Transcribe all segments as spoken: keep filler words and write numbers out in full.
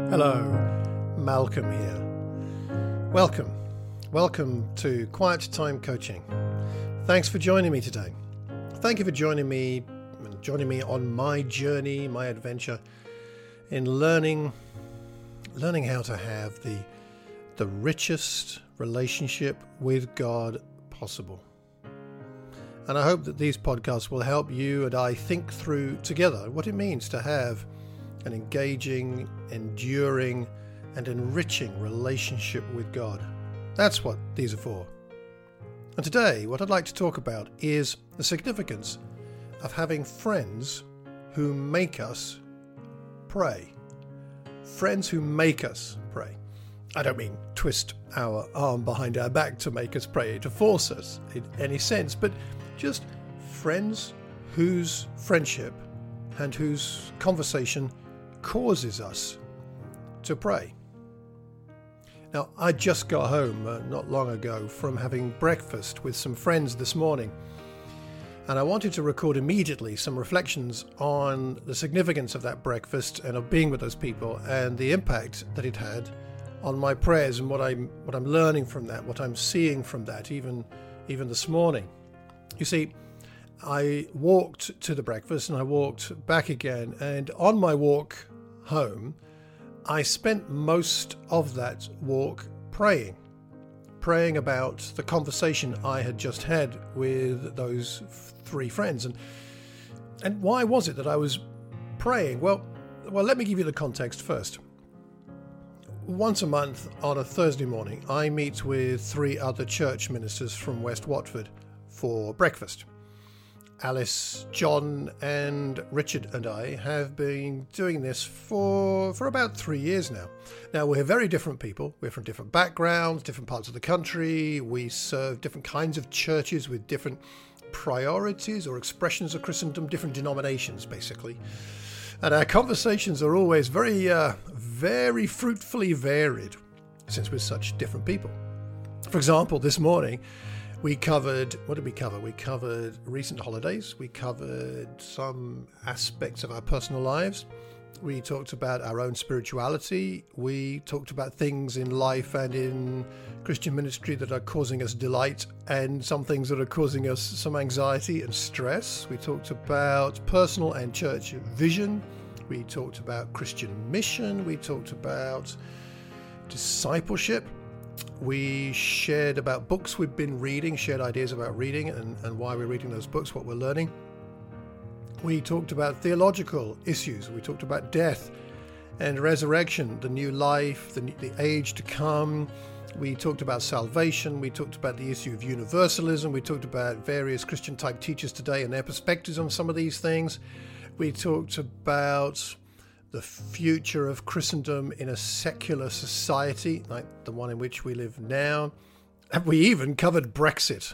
Hello, Malcolm here. Welcome. Welcome to Quiet Time Coaching. Thanks for joining me today. Thank you for joining me, joining me on my journey, my adventure in learning, learning how to have the, the richest relationship with God possible. And I hope that these podcasts will help you and I think through together what it means to have an engaging, enduring, and enriching relationship with God. That's what these are for. And today, what I'd like to talk about is the significance of having friends who make us pray. Friends who make us pray. I don't mean twist our arm behind our back to make us pray, to force us in any sense, but just friends whose friendship and whose conversation causes us to pray. Now, I just got home uh, not long ago from having breakfast with some friends this morning, and I wanted to record immediately some reflections on the significance of that breakfast and of being with those people and the impact that it had on my prayers and what I'm what I'm learning from that, what I'm seeing from that, even even this morning. You see, I walked to the breakfast and I walked back again, and on my walk home, I spent most of that walk praying, praying about the conversation I had just had with those three friends. And and why was it that I was praying? Well, well, let me give you the context first. Once a month on a Thursday morning, I meet with three other church ministers from West Watford for breakfast. Alice, John, and Richard and I have been doing this for, for about three years now. Now, we're very different people. We're from different backgrounds, different parts of the country. We serve different kinds of churches with different priorities or expressions of Christendom, different denominations, basically. And our conversations are always very, uh, very fruitfully varied, since we're such different people. For example, this morning, we covered, what did we cover? We covered recent holidays. We covered some aspects of our personal lives. We talked about our own spirituality. We talked about things in life and in Christian ministry that are causing us delight and some things that are causing us some anxiety and stress. We talked about personal and church vision. We talked about Christian mission. We talked about discipleship. We shared about books we've been reading, shared ideas about reading and, and why we're reading those books, what we're learning. We talked about theological issues. We talked about death and resurrection, the new life, the, the age to come. We talked about salvation. We talked about the issue of universalism. We talked about various Christian type teachers today and their perspectives on some of these things. We talked about the future of Christendom in a secular society like the one in which we live now. And we even covered Brexit.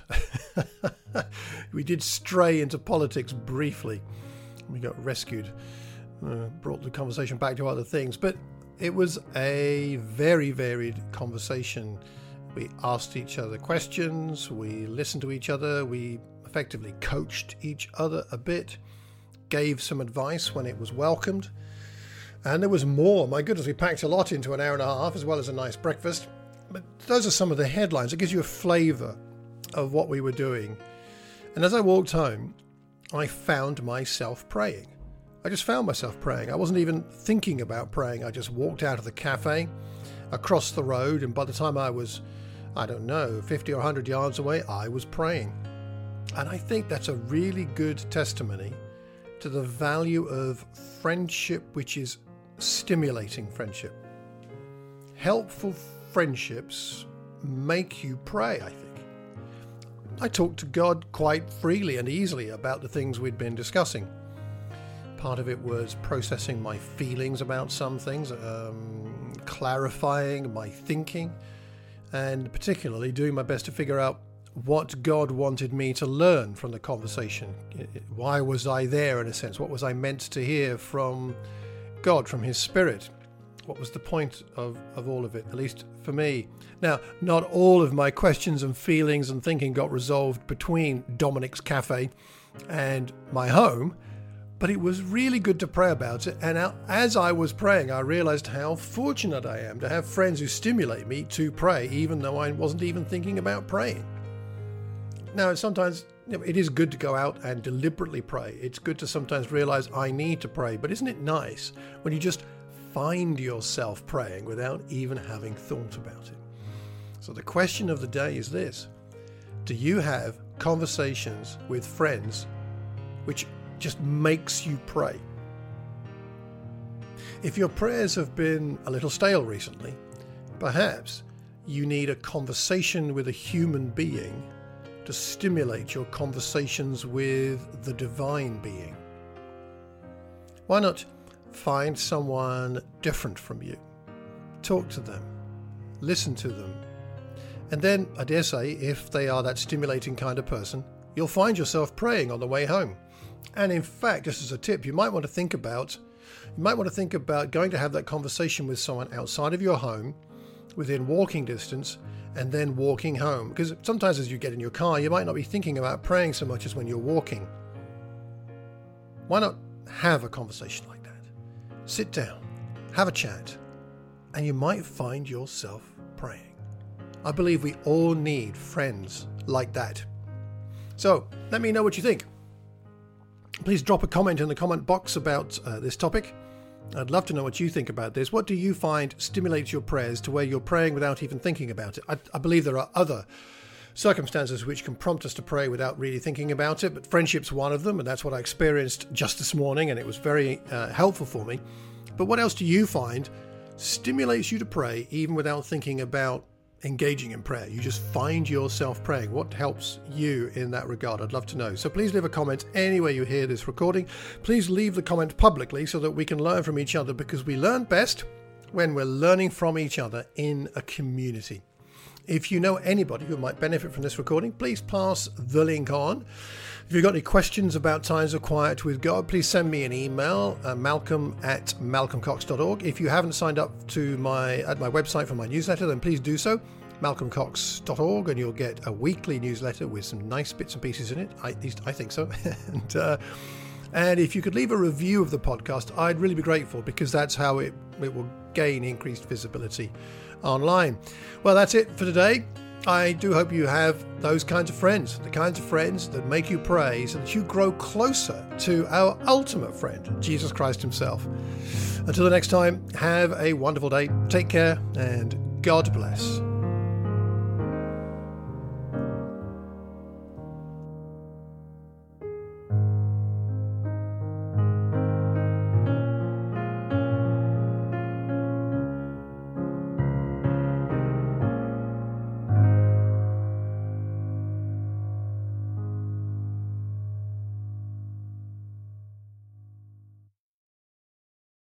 We did stray into politics briefly. We got rescued, uh, brought the conversation back to other things. But it was a very varied conversation. We asked each other questions. We listened to each other. We effectively coached each other a bit, gave some advice when it was welcomed. And there was more. My goodness, we packed a lot into an hour and a half, as well as a nice breakfast. But those are some of the headlines. It gives you a flavour of what we were doing. And as I walked home, I found myself praying. I just found myself praying. I wasn't even thinking about praying. I just walked out of the cafe, across the road, and by the time I was, I don't know, fifty or one hundred yards away, I was praying. And I think that's a really good testimony to the value of friendship, which is stimulating friendship. Helpful friendships make you pray, I think. I talked to God quite freely and easily about the things we'd been discussing. Part of it was processing my feelings about some things, um, clarifying my thinking, and particularly doing my best to figure out what God wanted me to learn from the conversation. Why was I there, in a sense? What was I meant to hear from God, from His Spirit? What was the point of, of all of it, at least for me? Now, not all of my questions and feelings and thinking got resolved between Dominic's Cafe and my home, But it was really good to pray about it. And as I was praying, I realized how fortunate I am to have friends who stimulate me to pray, even though I wasn't even thinking about praying. Now, sometimes you know, it is good to go out and deliberately pray. It's good to sometimes realize I need to pray. But isn't it nice when you just find yourself praying without even having thought about it? So the question of the day is this: do you have conversations with friends which just makes you pray? If your prayers have been a little stale recently, perhaps you need a conversation with a human being to stimulate your conversations with the divine being. Why not find someone different from you? Talk to them, listen to them, and then, I dare say, if they are that stimulating kind of person, you'll find yourself praying on the way home. And in fact, just as a tip, you might want to think about you might want to think about going to have that conversation with someone outside of your home, within walking distance, and then walking home. Because sometimes as you get in your car, you might not be thinking about praying so much as when you're walking. Why not have a conversation like that? Sit down, have a chat, and you might find yourself praying. I believe we all need friends like that. So let me know what you think. Please drop a comment in the comment box about uh, this topic. I'd love to know what you think about this. What do you find stimulates your prayers to where you're praying without even thinking about it? I, I believe there are other circumstances which can prompt us to pray without really thinking about it, but friendship's one of them, and that's what I experienced just this morning, and it was very uh, helpful for me. But what else do you find stimulates you to pray even without thinking about engaging in prayer? You just find yourself praying. What helps you in that regard? I'd love to know. So please leave a comment anywhere you hear this recording. Please leave the comment publicly so that we can learn from each other, because we learn best when we're learning from each other in a community. If you know anybody who might benefit from this recording, please pass the link on. If you've got any questions about times of quiet with God, please send me an email, uh, malcolm at malcolm cox dot org. If you haven't signed up to my at my website for my newsletter, then please do so, malcolm cox dot org, and you'll get a weekly newsletter with some nice bits and pieces in it. I, at least I think so. and uh, and if you could leave a review of the podcast, I'd really be grateful, because that's how it, it will gain increased visibility online. Well, that's it for today. I do hope you have those kinds of friends, the kinds of friends that make you pray, so that you grow closer to our ultimate friend, Jesus Christ himself. Until the next time, have a wonderful day. Take care, and God bless.